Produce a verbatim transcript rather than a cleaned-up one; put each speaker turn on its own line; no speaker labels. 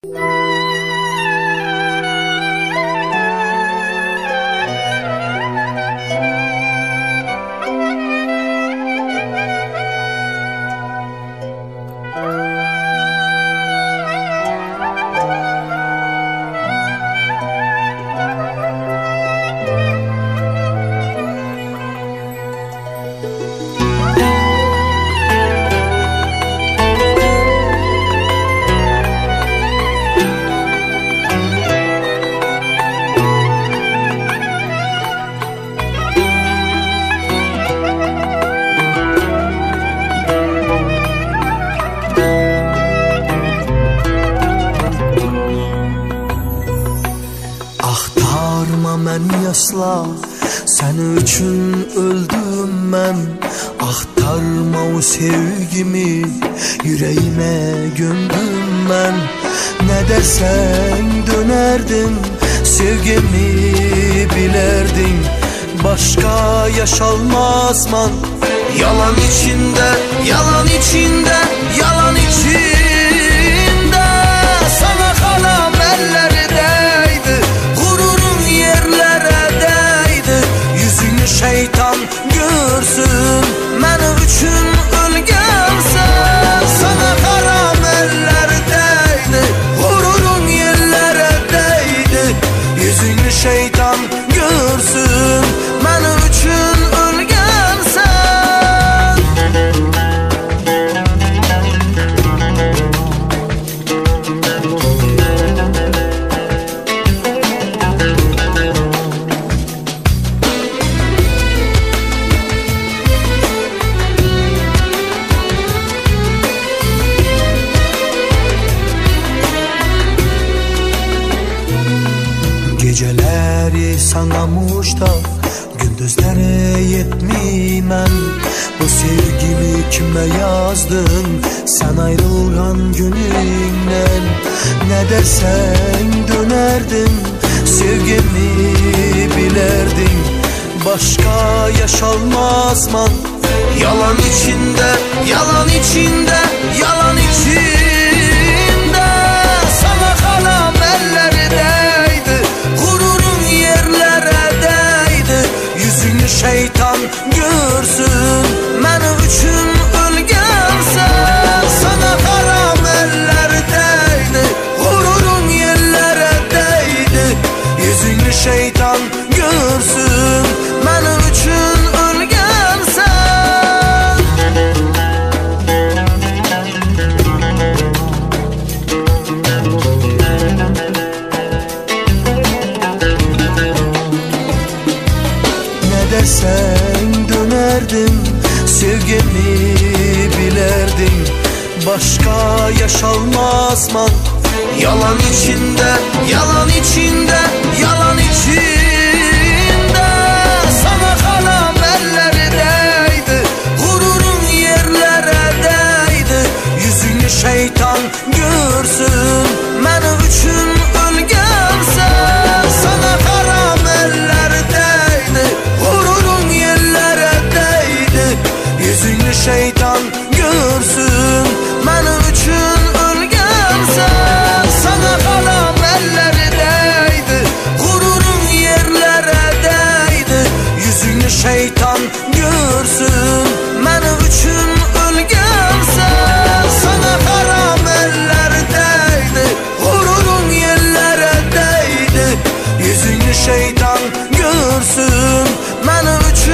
Axtarma məni asla, sənin üçün öldüm mən. Axtarma o sevgimi, yüreğime gömdüm mən. Nə dersen dönərdim, sevgimi bilerdin. Başka yaşalmazman. Yalan içinde, yalan içinde, yalan içinde. Sana kalan elleri değdi, gururun yerlere değdi. Yüzünü şeytan görsün, benim üçün ölgensen. Sana kalan elleri değdi, gururun yerlere değdi. Yüzünü şeytan görsün, benim üçün ölgensen. Geceleri sana muştaq, gündüzlere yetmeyəm. Bu sevgimi kime yazdın, sen ayrılgan gününden. Ne dersen dönerdim, sevgimi bilerdin. Başka yaşalmazman. Yalan içinde, yalan içinde, yalan içinde. Sana kalan elleri değdi, gururun yerlere değdi. Yüzünü şeytan görsün, benim üçün ölgensen. Sana kalan elleri değdi, gururun yerlere değdi. Yüzünü şeytan görsün, benim üçün ölgensen. Ne dersen dönerdim, sevgimi bilerdin. Başka yaşalmazman. Yalan içinde, yalan içinde, yalan içinde. Sana kalan elleri değdi, gururun yerlere değdi. Yüzünü şeytan görsün, benim üçün ölgensen. Sana kalan elleri değdi, gururun yerlere değdi. Yüzünü şeytan görsün, benim üçün ölgensen. Ne dersen dönerdim, sevgimi bilerdin. Başka yaşalmazman. Yalan içinde, yalan içinde, yalan içinde. Sana kalan elleri değdi, gururun yerlere değdi. Yüzünü şeytan görsün, benim üçün ölgensen. Sana kalan elleri değdi, gururun yerlere değdi. Yüzünü şeytan görsün, benim üçün ölgensen. Sana kalan elleri değdi, gururun yerlere değdi. Yüzünü şeytan görsün, benim üçün ölgensen. Sana kalan elleri değdi, gururun yerlere değdi. Yüzünü şeytan görsün, benim üçün